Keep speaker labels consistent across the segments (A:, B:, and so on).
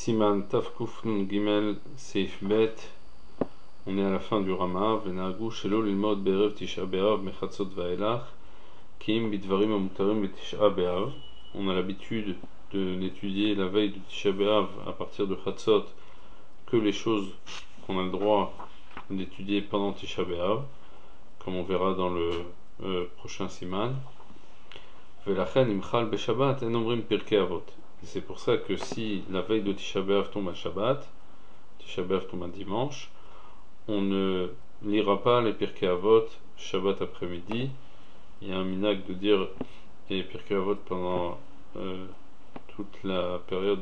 A: Siman Tafkuf Nun Gimel Seif Bet. On est à la fin du Rama. Venagu Shelo Lilmod Be'erev Tisha B'Av Mechatzot Vaelach Kim Bidvarim Amutarim Betisha B'Av. On a l'habitude d'étudier la veille de Tisha B'Av à partir de Chatzot que les choses qu'on a le droit d'étudier pendant Tisha B'Av, comme on verra dans le prochain Siman. Velachen Imchal Be'Shabbat En Omrim Pirkei Avot. C'est pour ça que si la veille de Tisha B'Av tombe à Shabbat, Tisha B'Av tombe un dimanche, on ne lira pas les Pirkei Avot Shabbat après-midi. Il y a un minhag de dire les Pirkei Avot pendant toute la période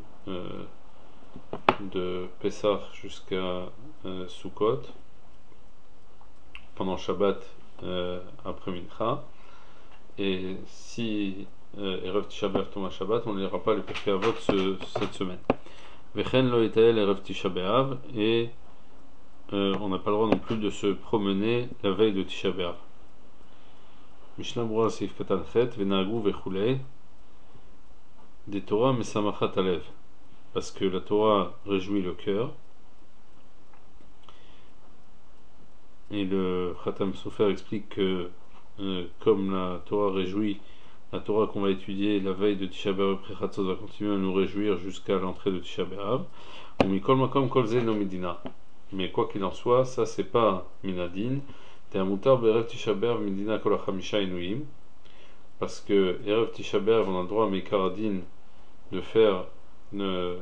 A: de Pessah jusqu'à Sukkot, pendant Shabbat après Mincha. Et si Erev Tisha B'Av tombe à Shabbat, on ne lira pas les Pirkei Avot cette semaine. Vechen lo etael Erev Tisha B'Av, et on n'a pas le droit non plus de se promener la veille de Tisha B'Av. Mishnah Brura Seif Katan Chet Venagu Vechulei des Torah Mesamachat Alev, parce que la Torah réjouit le cœur. Et le Khatam Sofer explique que comme la Torah réjouit, la Torah qu'on va étudier la veille de Tisha B'Av après Chatzot va continuer à nous réjouir jusqu'à l'entrée de Tisha B'Av. Mikol Makom Kol Ze no Midina. Mais quoi qu'il en soit, ça c'est pas Minadin. T'es un moutar Be'erev Tisha B'Av Midina Kol HaChamisha Inuim. Parce que Erev Tisha B'Av, on a le droit à Mekaradin de faire, on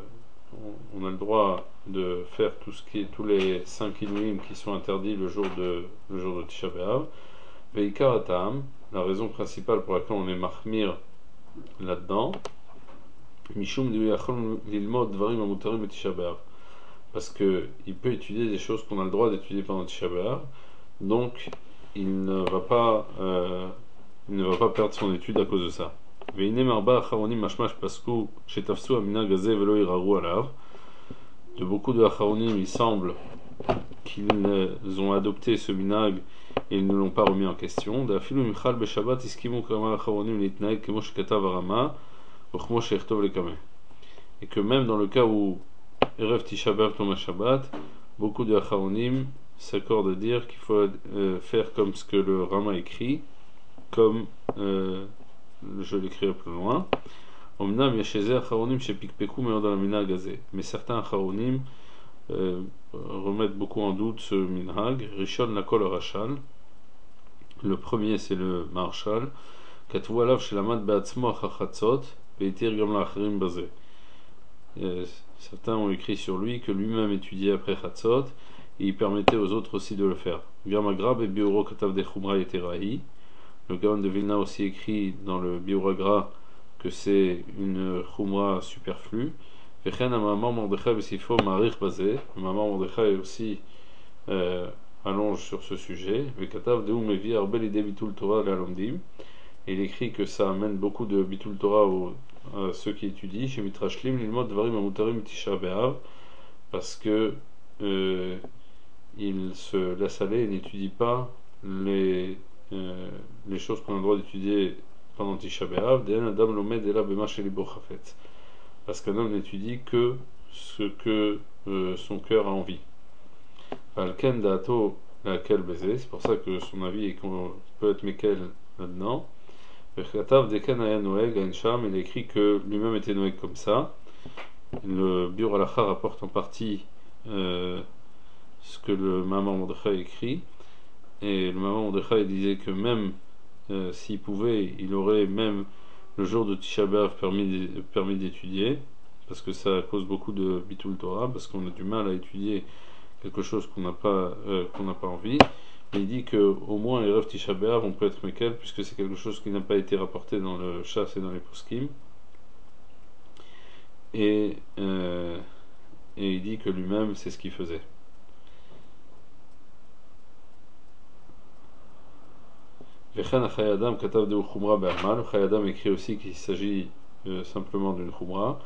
A: a le droit de faire tout ce qui est, tous les 5 Inuim qui sont interdits le jour de Tisha B'Av. Veikar Atam, la raison principale pour laquelle on est mahmir là-dedans, Mishum Lilmod Dvarim Amutarim et Tisha B'Av, parce qu'il peut étudier des choses qu'on a le droit d'étudier pendant Tisha B'Av, donc il ne va pas perdre son étude à cause de ça. Veine Marba Acharonim Mashmash Pasku Shetafsu Amina Gazé Velo Iraru Alav. De beaucoup de Acharonim, il semble qu'ils ont adopté ce minag et ils ne l'ont pas remis en question. D'afilu Michal Beshabbat Iskimu Kama Acharonim Litnaeg Kemo Shekatav Arama Uchmo Shechtov Lekame. Et que même dans le cas où Erev Tisha B'Av tombe à Shabbat, beaucoup de Acharonim s'accordent à dire qu'il faut faire comme ce que le Rama écrit, comme je l'écrirai plus loin. Omnam Yesheze Acharonim Shepikpeku Meod Al Minhag Hazeh. Mais certains Acharonim remettent beaucoup en doute ce minhag. Rishon Lakol Rachal. Le premier c'est le Marshal. Katvu Alav Shelamad Be'atzmo Achachatzot Ve'iter Gam La'acharim Bazeh. Certains ont écrit sur lui que lui-même étudiait après Chatzot et il permettait aux autres aussi de le faire. Gamagrab et Biuro Katav de Chumra Yeterahi. Le Gaon de Vilna aussi écrit dans le Biuragra que c'est une Chumra superflue. Vechen Maman Mordechai Besifo Marich Bazeh. Maman Mordechai aussi allonge sur ce sujet. Vekatav Deum Mevi Arbel Ide Bitul Torah Le'alomdim. Et il écrit que ça amène beaucoup de Bitul Torah à ceux qui étudient. Chez Mitrashlim Lilmod Dvarim Amutarim Tisha B'Av, parce que il se laisse aller et n'étudie pas les choses qu'on a le droit d'étudier pendant Tisha B'Av. De'en Adam Lomed Ela Bema Shelibo Chafetz, parce qu'un homme n'étudie que ce que son cœur a envie. Alken Da'ato Lakel Beze, c'est pour ça que son avis est qu'on peut être Mekel là-dedans. Il écrit que lui-même était noël comme ça. Le Biur Halacha rapporte en partie ce que le Maman Mordechai écrit. Et le Maman Mordechai disait que même s'il pouvait, il aurait même le jour de Tisha B'Av permis d'étudier, parce que ça cause beaucoup de Bitul Torah, parce qu'on a du mal à étudier quelque chose qu'on n'a pas envie. Mais il dit qu'au moins Erev Tisha B'Av on peut être Mekel, puisque c'est quelque chose qui n'a pas été rapporté dans le Chass et dans les Poskim. Et il dit que lui-même c'est ce qu'il faisait. Vechen Chayadam Katav de Chumra Be'amal. Chayadam écrit aussi qu'il s'agit simplement d'une Chumra.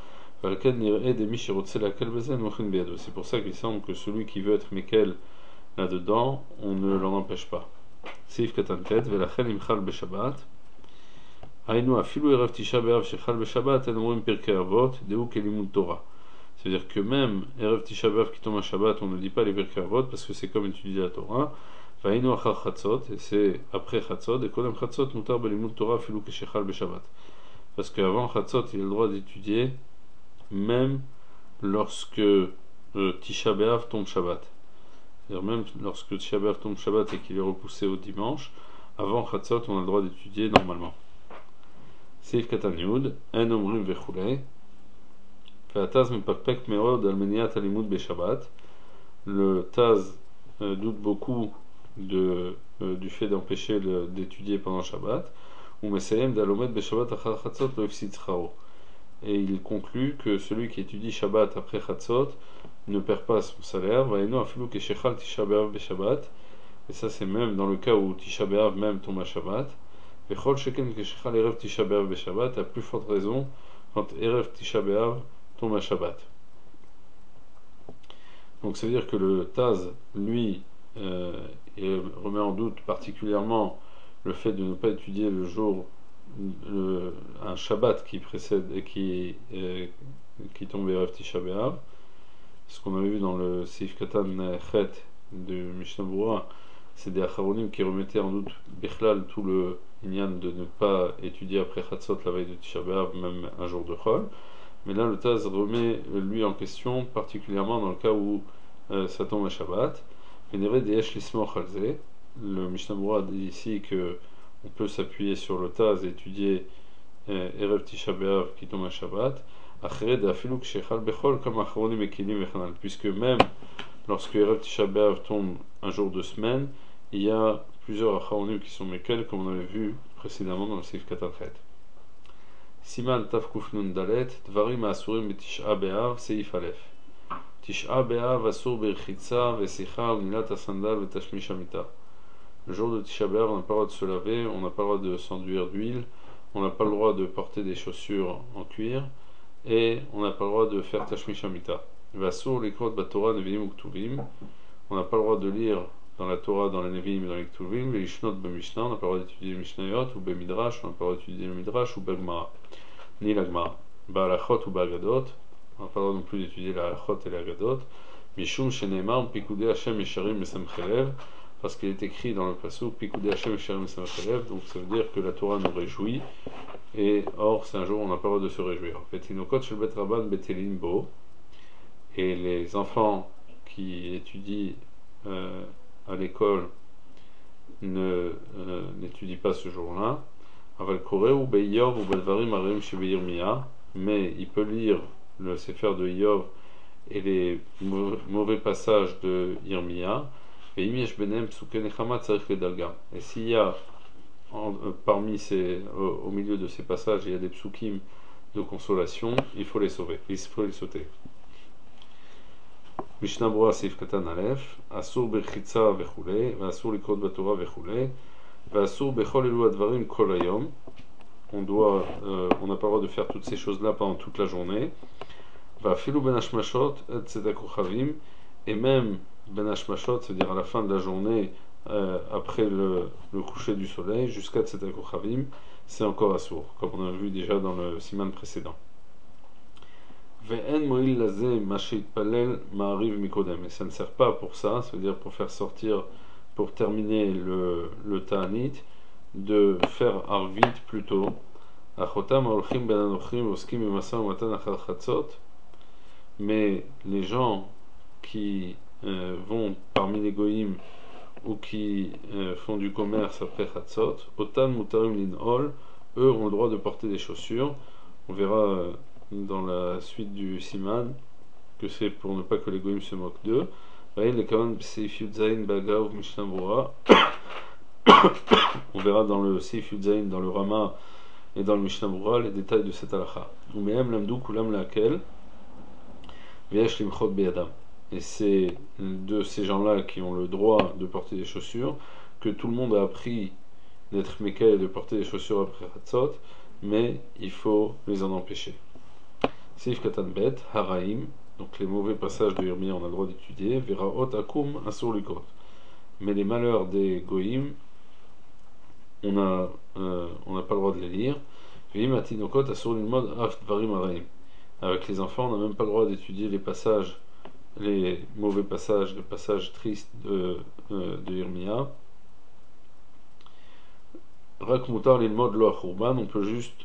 A: C'est pour ça qu'il semble que celui qui veut être Mekel là-dedans, on ne l'en empêche pas. Seif Katantet, Velachen Imchal Beshabbat. Hainu afilu erev Tisha B'Av shechal b'Shabbat en omrim Pirkei Avot deu kelimud Torah. C'est-à-dire que même Erev Tisha B'Av qui tombe à Shabbat, on ne dit pas les Birkei Avot parce que c'est comme étudier la Torah. Va'inu achar Chatzot, et c'est après Chatzot, et Kodem Chatzot mutar belimud Torah filu keshechal b'Shabbat. Parce qu'avant Chatzot, il a le droit d'étudier même lorsque Tisha B'Av tombe Shabbat. C'est-à-dire même lorsque Tisha B'Av tombe Shabbat et qu'il est repoussé au dimanche, avant Chatzot, on a le droit d'étudier normalement. Seif Katan Yud, En Omrim Vechulei. Ve'ataz mepakpek meod al meniat alimud b'Shabbat. Le Taz doute beaucoup du fait d'empêcher d'étudier pendant Shabbat. Ou mesayem d'alomet b'Shabbat achar Chatzot lo ifsid tzcharo. Et il conclut que celui qui étudie Shabbat après Chatzot ne perd pas son salaire. Va'eno afilu keshechal Tisha B'Av b'Shabbat. Et ça c'est même dans le cas où Tisha B'Av même tombe à Shabbat. Vechol sheken keshechal erev Tisha B'Av b'Shabbat. À plus forte raison quand erev Tisha B'Av tombe à Shabbat. Donc ça veut dire que le Taz, lui, remet en doute particulièrement le fait de ne pas étudier le jour, un Shabbat qui précède et qui tombe Erev Tisha B'Av. Ce qu'on avait vu dans le Seif Katan Chet de Mishnah Berurah, c'est des Acharonim qui remettaient en doute Bichlal tout le Inyan de ne pas étudier après Chatzot la veille de Tisha B'Av, même un jour de Chol. Mais là, le Taz remet lui en question, particulièrement dans le cas où ça tombe à Shabbat. Le Mishnah Berurah dit ici que on peut s'appuyer sur le Taz et étudier Erev Tisha B'Av qui tombe à Shabbat. Puisque même lorsque Erev Tisha B'Av tombe un jour de semaine, il y a plusieurs Acharonim qui sont Mekel, comme on avait vu précédemment dans le Seif Katan Chet. Siman Tavkuf Nun Dalet, Dvarim Asurim Betish'a B'Av, Seif Aleph. Tisha B'Av Asur Berchitza, Vesicha, Unilat Asandal, Vetashmish Amita. Le jour de Tisha B'Av, on n'a pas le droit de se laver, on n'a pas le droit de s'enduire d'huile, on n'a pas le droit de porter des chaussures en cuir, et on n'a pas le droit de faire Tashmish Amita. Vasur Likrot Batorah Neviim Uktuvim, on n'a pas le droit de lire dans la Torah, dans les Neviim et dans les Ktuvim, les Ishnot B'Mishnah, on n'a pas le droit d'étudier les Mishnayot, ou B'Midrash, on n'a pas le droit d'étudier le Midrash, ou B'Gmara, ni la Gemara. Ba'alachot ou Ba'agadot, on n'a pas le droit non plus d'étudier la Halachot et la Agadot. Mishum Sheneimar, Pikudei Hashem Yesharim Mesamchelev, parce qu'il est écrit dans le pasuk Pikudei Hashem Yesharim Mesamchelev, donc ça veut dire que la Torah nous réjouit, et or c'est un jour où on n'a pas le droit de se réjouir. Vetinokot Shel Bet Rabban Betelin Bo, et les enfants qui étudient à l'école n'étudient pas ce jour-là. Aval Koreh ou Beiyov ou Badvarim Arim Shebeyirmiya, mais il peut lire le Sefer de Iyov et les mauvais passages de Yirmiya. Et s'il y a au milieu de ces passages, il y a des psukim de consolation, il faut les sauver, il faut les sauter. Mishnah Berurah Seif Katan Aleph, Asur Berchitza Vechulei, Asur Likrot Batorah Vechulei, Asur Bechol Elu Advarim Kol Hayom. On n'a pas le droit de faire toutes ces choses-là pendant toute la journée. Vafilu Ben Hashmashot et Tzedek Uchavim, et même Ben Hashmashot, c'est-à-dire à la fin de la journée, après le coucher du soleil, jusqu'à Tzedek Uchavim, c'est encore assour, comme on a vu déjà dans le siman précédent. Ve'en mo'il lazeh mashit palel ma'ariv mikodem, et ça ne sert pas pour ça, c'est-à-dire pour faire sortir, pour terminer le ta'anit, de faire arvit plutôt. Achotam aolchim ben anochim oskim b'masa u'matan achar chatzot, mais les gens qui vont parmi les goïms ou qui font du commerce après chatzot, otan mutarim lin'ol, eux ont le droit de porter des chaussures. On verra dans la suite du siman que c'est pour ne pas que les goïms se moquent d'eux. On verra dans le Seif Yudzaïn, dans le Rama et dans le Mishnah Berurah les détails de cette halakha. Et c'est de ces gens-là qui ont le droit de porter des chaussures que tout le monde a appris d'être mekel et de porter des chaussures après Hatzot, mais il faut les en empêcher. Seif Katan Bet, Haraim, donc les mauvais passages de Yirmiya on a le droit d'étudier, Veraot Akum Asur Likrot. Mais les malheurs des Goïm, on n'a pas le droit de les lire. Avec les enfants, on n'a même pas le droit d'étudier les passages, les mauvais passages, les passages tristes de Yirmia. Rak mutar lilmod lo achurban, on peut juste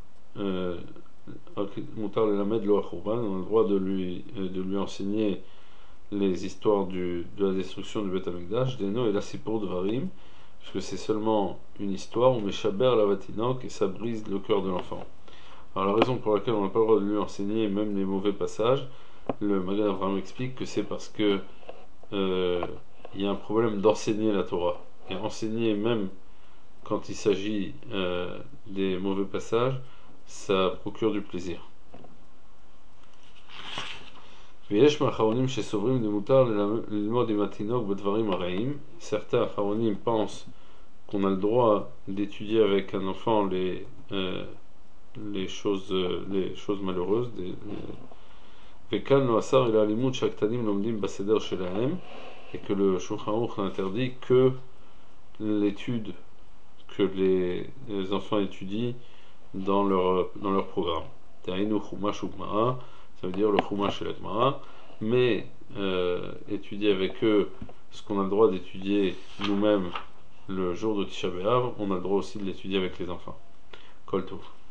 A: mutar lelamed lo achurban, on a le droit de lui enseigner les histoires de la destruction du Beth Amikdash, Deno et la Sipur Dvarim, puisque c'est seulement une histoire où Meshaber la Vatinok et ça brise le cœur de l'enfant. Alors la raison pour laquelle on n'a pas le droit de lui enseigner même les mauvais passages, le Magen Avraham explique que c'est parce que il y a un problème d'enseigner la Torah. Et enseigner même quand il s'agit des mauvais passages, ça procure du plaisir. Certains Acharonim pensent qu'on a le droit d'étudier avec un enfant les choses malheureuses. Et que le Shulchan Aruch interdit que l'étude que les enfants étudient dans leur programme. Ça veut dire le Chumash et la Gemara, mais étudier avec eux ce qu'on a le droit d'étudier nous-mêmes le jour de Tisha B'Av, on a le droit aussi de l'étudier avec les enfants. Kol Tov.